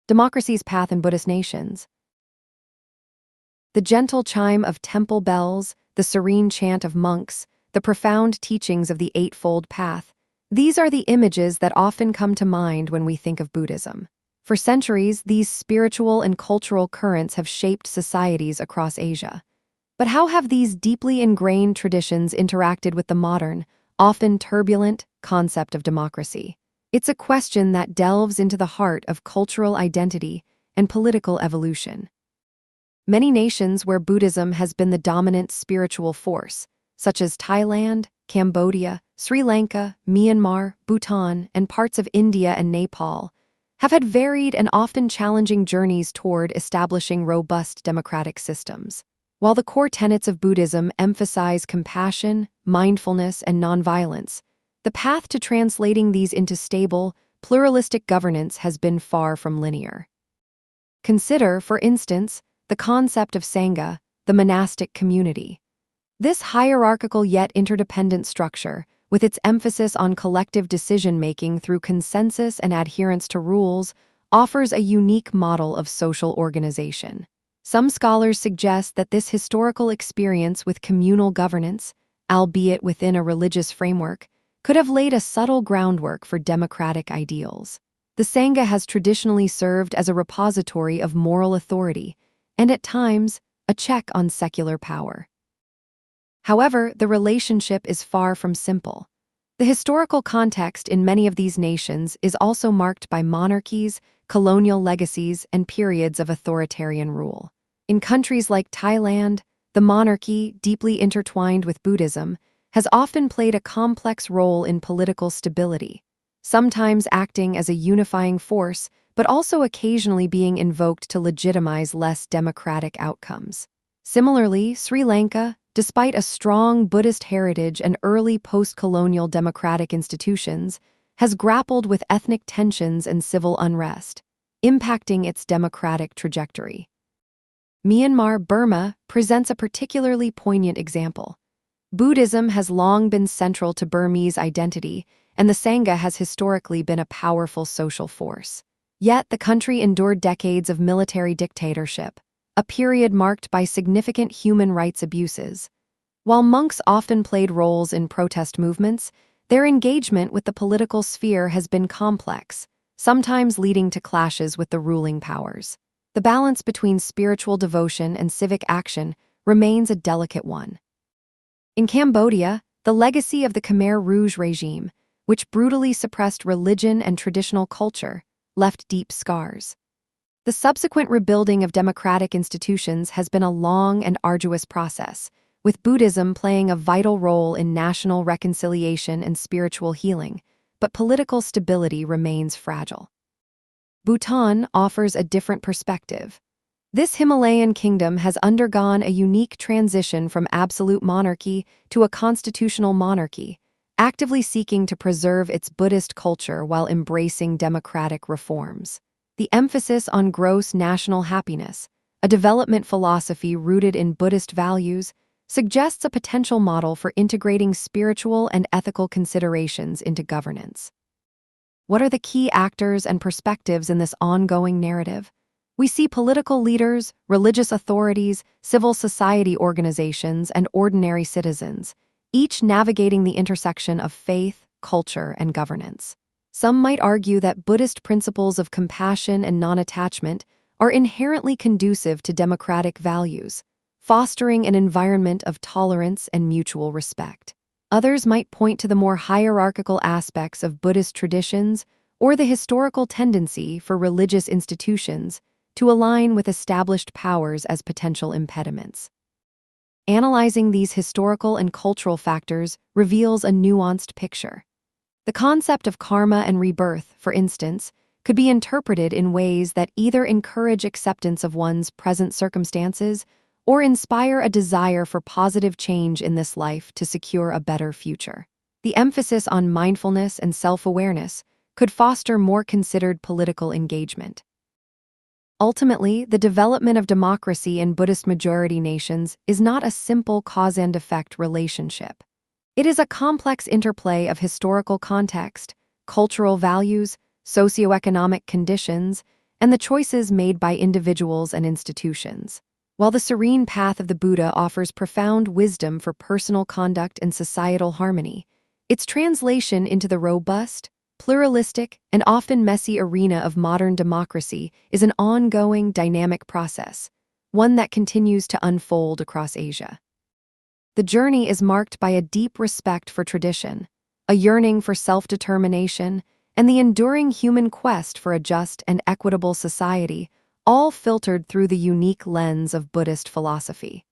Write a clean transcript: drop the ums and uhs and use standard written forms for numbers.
Democracy's path in Buddhist nations. The gentle chime of temple bells, the serene chant of monks, the profound teachings of the Eightfold Path, these are the images that often come to mind when we think of Buddhism. For centuries, these spiritual and cultural currents have shaped societies across Asia. But how have these deeply ingrained traditions interacted with the modern, often turbulent, concept of democracy? It's a question that delves into the heart of cultural identity and political evolution. Many nations where Buddhism has been the dominant spiritual force, such as Thailand, Cambodia, Sri Lanka, Myanmar, Bhutan, and parts of India and Nepal, have had varied and often challenging journeys toward establishing robust democratic systems. While the core tenets of Buddhism emphasize compassion, mindfulness, and nonviolence, the path to translating these into stable, pluralistic governance has been far from linear. Consider, for instance, the concept of Sangha, the monastic community. This hierarchical yet interdependent structure, with its emphasis on collective decision-making through consensus and adherence to rules, offers a unique model of social organization. Some scholars suggest that this historical experience with communal governance, albeit within a religious framework, could have laid a subtle groundwork for democratic ideals. The Sangha has traditionally served as a repository of moral authority, and at times, a check on secular power. However, the relationship is far from simple. The historical context in many of these nations is also marked by monarchies, colonial legacies, and periods of authoritarian rule. In countries like Thailand, the monarchy, deeply intertwined with Buddhism, has often played a complex role in political stability, sometimes acting as a unifying force, but also occasionally being invoked to legitimize less democratic outcomes. Similarly, Sri Lanka, despite a strong Buddhist heritage and early post-colonial democratic institutions, has grappled with ethnic tensions and civil unrest, impacting its democratic trajectory. Myanmar, Burma, presents a particularly poignant example. Buddhism has long been central to Burmese identity, and the Sangha has historically been a powerful social force. Yet the country endured decades of military dictatorship, a period marked by significant human rights abuses. While monks often played roles in protest movements, their engagement with the political sphere has been complex, sometimes leading to clashes with the ruling powers. The balance between spiritual devotion and civic action remains a delicate one. In Cambodia, the legacy of the Khmer Rouge regime, which brutally suppressed religion and traditional culture, left deep scars. The subsequent rebuilding of democratic institutions has been a long and arduous process, with Buddhism playing a vital role in national reconciliation and spiritual healing, but political stability remains fragile. Bhutan offers a different perspective. This Himalayan kingdom has undergone a unique transition from absolute monarchy to a constitutional monarchy, actively seeking to preserve its Buddhist culture while embracing democratic reforms. The emphasis on gross national happiness, a development philosophy rooted in Buddhist values, suggests a potential model for integrating spiritual and ethical considerations into governance. What are the key actors and perspectives in this ongoing narrative? We see political leaders, religious authorities, civil society organizations, and ordinary citizens, each navigating the intersection of faith, culture, and governance. Some might argue that Buddhist principles of compassion and non-attachment are inherently conducive to democratic values, fostering an environment of tolerance and mutual respect. Others might point to the more hierarchical aspects of Buddhist traditions or the historical tendency for religious institutions to align with established powers as potential impediments. Analyzing these historical and cultural factors reveals a nuanced picture. The concept of karma and rebirth, for instance, could be interpreted in ways that either encourage acceptance of one's present circumstances or inspire a desire for positive change in this life to secure a better future. The emphasis on mindfulness and self-awareness could foster more considered political engagement. Ultimately, the development of democracy in Buddhist majority nations is not a simple cause and effect relationship. It is a complex interplay of historical context, cultural values, socioeconomic conditions, and the choices made by individuals and institutions. While the serene path of the Buddha offers profound wisdom for personal conduct and societal harmony, its translation into the robust, pluralistic, and often messy arena of modern democracy is an ongoing, dynamic process, one that continues to unfold across Asia. The journey is marked by a deep respect for tradition, a yearning for self-determination, and the enduring human quest for a just and equitable society, all filtered through the unique lens of Buddhist philosophy.